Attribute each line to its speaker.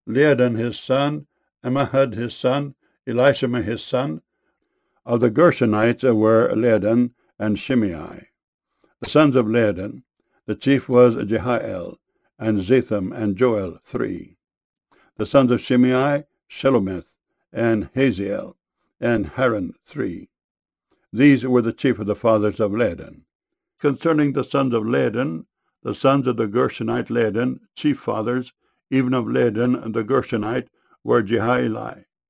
Speaker 1: Laadan his son, Ammihud his son, Elishama his son. Of the Gershonites were Laadan and Shimei. The sons of Laadan, the chief was Jehiel, and Zatham and Joel, 3. The sons of Shimei, Shelomith, and Haziel, and Haran, 3. These were the chief of the fathers of Laadan. Concerning the sons of Laadan, the sons of the Gershonite Laadan, chief fathers, even of Laadan the Gershonite, were Jehieli,